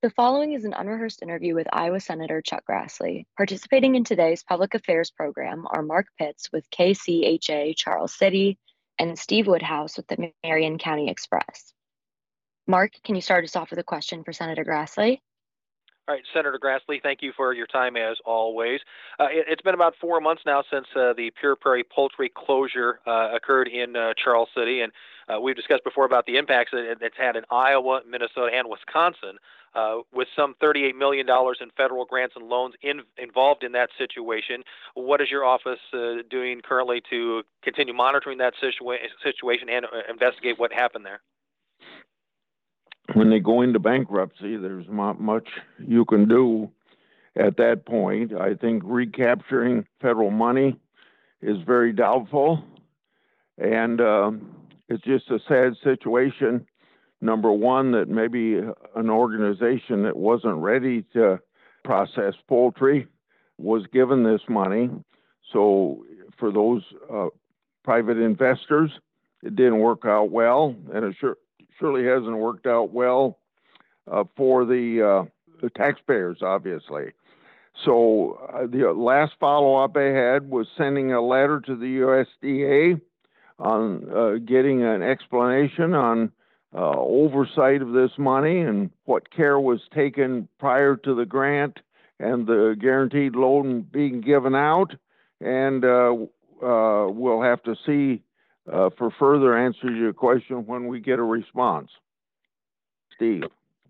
The following is an unrehearsed interview with Iowa Senator Chuck Grassley. Participating in today's public affairs program are Mark Pitts with KCHA Charles City and Steve Woodhouse with the Marion County Express. Mark, can you start us off with a question for Senator Grassley? All right, Senator Grassley, thank you for your time as always. It's been about 4 months now since the Pure Prairie poultry closure occurred in Charles City, and we've discussed before about the impacts that it's had in Iowa, Minnesota, and Wisconsin, with some $38 million in federal grants and loans involved in that situation. What is your office doing currently to continue monitoring that situation and investigate what happened there? When they go into bankruptcy, there's not much you can do at that point. I think recapturing federal money is very doubtful, and it's just a sad situation. Number one, that maybe an organization that wasn't ready to process poultry was given this money. So for those private investors, it didn't work out well, and it surely hasn't worked out well for the taxpayers, obviously. So the last follow-up I had was sending a letter to the USDA on getting an explanation on oversight of this money and what care was taken prior to the grant and the guaranteed loan being given out. And we'll have to see for further answer to your question when we get a response. Steve.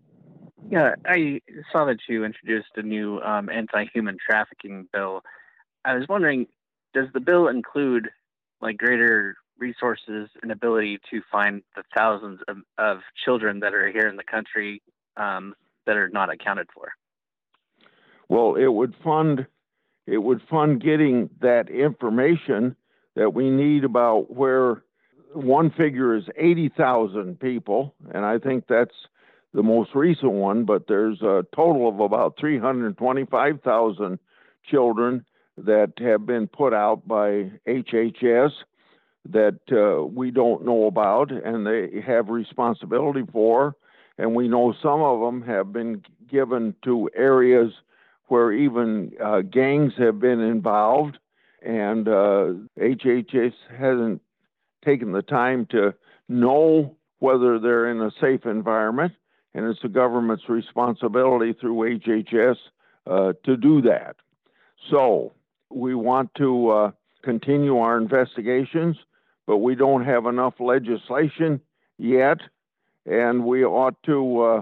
Yeah, I saw that you introduced a new anti-human trafficking bill. I was wondering, does the bill include greater resources and ability to find the thousands of children that are here in the country that are not accounted for? Well, it would fund getting that information that we need about where one figure is 80,000 people, and I think that's the most recent one, but there's a total of about 325,000 children that have been put out by HHS that we don't know about and they have responsibility for, and we know some of them have been given to areas where even gangs have been involved. And HHS hasn't taken the time to know whether they're in a safe environment, and it's the government's responsibility through HHS to do that. So we want to continue our investigations, but we don't have enough legislation yet, and we ought to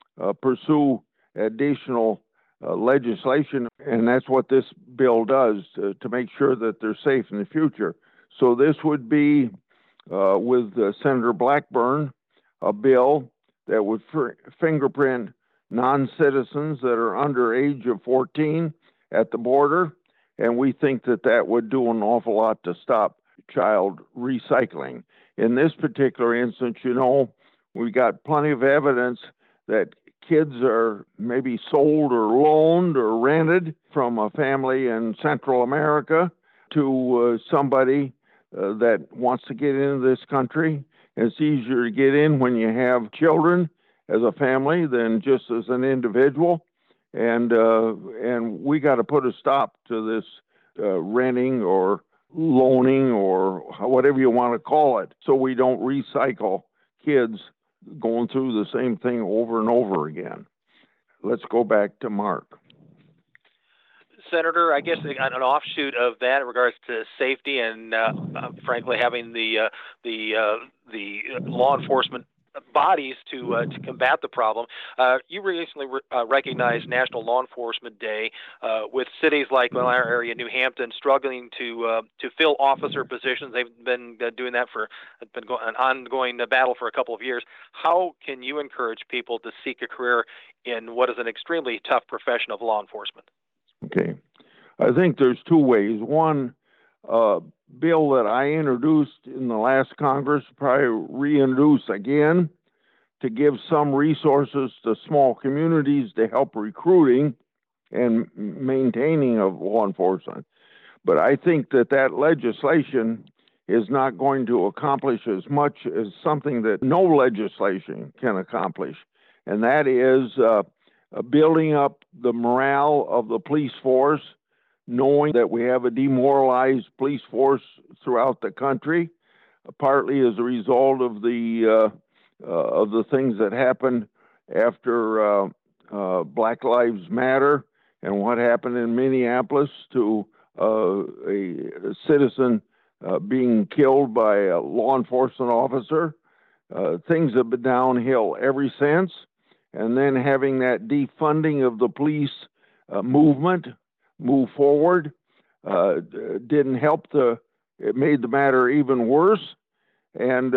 pursue additional legislation, and that's what this bill does to make sure that they're safe in the future. So this would be, with Senator Blackburn, a bill that would fingerprint non-citizens that are under age of 14 at the border, and we think that that would do an awful lot to stop child recycling. In this particular instance, we got plenty of evidence that kids are maybe sold or loaned or rented from a family in Central America to somebody that wants to get into this country. And it's easier to get in when you have children as a family than just as an individual. And we got to put a stop to this renting or loaning or whatever you want to call it, so we don't recycle kids going through the same thing over and over again. Let's go back to Mark. Senator, I guess an offshoot of that in regards to safety and, frankly, having the law enforcement bodies to combat the problem. You recently recognized National Law Enforcement Day with cities like our area, New Hampton, struggling to fill officer positions. They've been doing that it's been an ongoing battle for a couple of years. How can you encourage people to seek a career in what is an extremely tough profession of law enforcement? Okay. I think there's two ways. One, bill that I introduced in the last Congress, probably reintroduce again, to give some resources to small communities to help recruiting and maintaining of law enforcement. But I think that legislation is not going to accomplish as much as something that no legislation can accomplish, and that is building up the morale of the police force, knowing that we have a demoralized police force throughout the country, partly as a result of the things that happened after Black Lives Matter and what happened in Minneapolis to a citizen being killed by a law enforcement officer. Things have been downhill ever since. And then having that defunding of the police movement move forward didn't help it made the matter even worse. And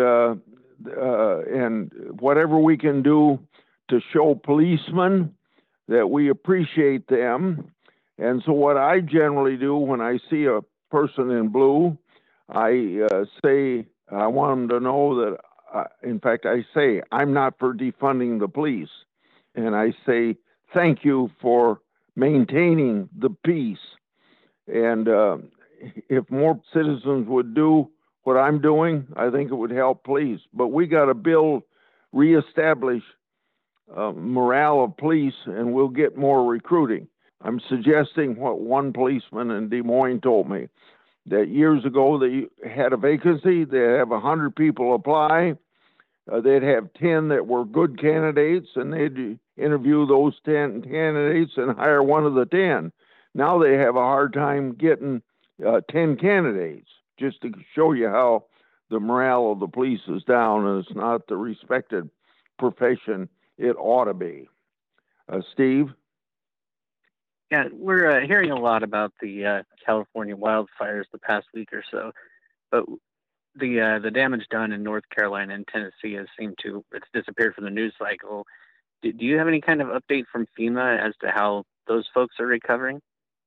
whatever we can do to show policemen that we appreciate them. And so what I generally do when I see a person in blue, I say, I want them to know that, in fact, I say, I'm not for defunding the police. And I say, thank you for maintaining the peace. And if more citizens would do what I'm doing, I think it would help police. But we got to reestablish morale of police, and we'll get more recruiting. I'm suggesting what one policeman in Des Moines told me, that years ago they had a vacancy, they'd have 100 people apply, they'd have 10 that were good candidates, and they'd interview those 10 candidates and hire one of the 10. Now they have a hard time getting 10 candidates, just to show you how the morale of the police is down, and it's not the respected profession it ought to be. Steve? Yeah, we're hearing a lot about the California wildfires the past week or so, but the damage done in North Carolina and Tennessee it's disappeared from the news cycle. Do you have any kind of update from FEMA as to how those folks are recovering?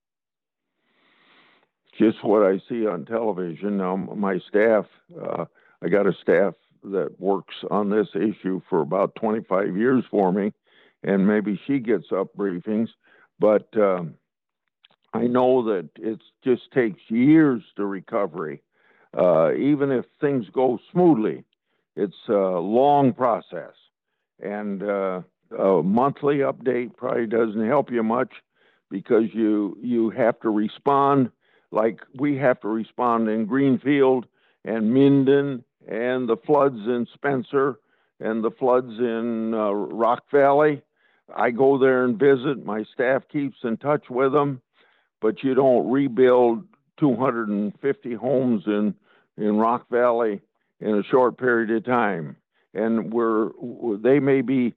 Just what I see on television. Now, my staff, I got a staff that works on this issue for about 25 years for me, and maybe she gets up briefings, but I know that it just takes years to recovery. Even if things go smoothly, it's a long process, and a monthly update probably doesn't help you much, because you have to respond like we have to respond in Greenfield and Minden and the floods in Spencer and the floods in Rock Valley. I go there and visit. My staff keeps in touch with them, but you don't rebuild 250 homes in Rock Valley in a short period of time. And they may be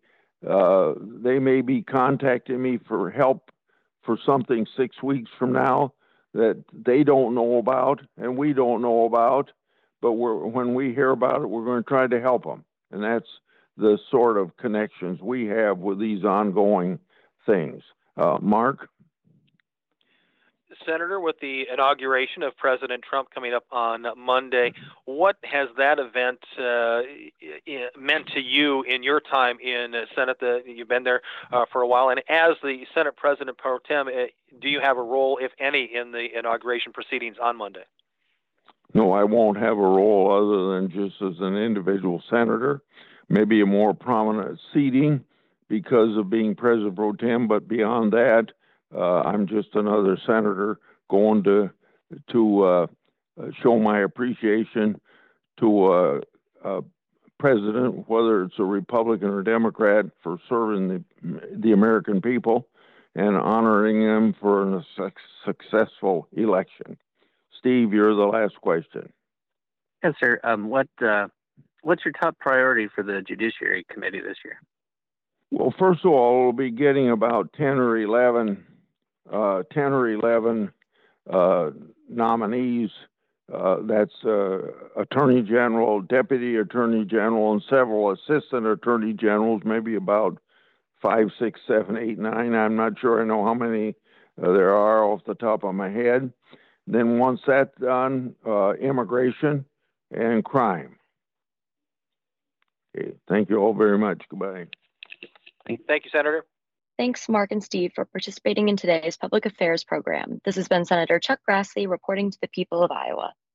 contacting me for help for something 6 weeks from now that they don't know about and we don't know about. But when we hear about it, we're going to try to help them. And that's the sort of connections we have with these ongoing things. Mark? Senator, with the inauguration of President Trump coming up on Monday, what has that event meant to you in your time in the Senate? You've been there for a while, and as the Senate President Pro Tem, do you have a role, if any, in the inauguration proceedings on Monday? No, I won't have a role other than just as an individual senator, maybe a more prominent seating because of being President Pro Tem, but beyond that, I'm just another senator going to show my appreciation to a president, whether it's a Republican or Democrat, for serving the American people and honoring them for a successful election. Steve, you're the last question. Yes, sir. What's your top priority for the Judiciary Committee this year? Well, first of all, we'll be getting about 10 or 11 nominees. That's Attorney General, Deputy Attorney General, and several Assistant Attorney Generals, maybe about 5, 6, 7, 8, 9. I'm not sure I know how many there are off the top of my head. Then once that's done, immigration and crime. Okay, thank you all very much. Goodbye. Thank you, Senator. Thanks, Mark and Steve, for participating in today's Public Affairs program. This has been Senator Chuck Grassley reporting to the people of Iowa.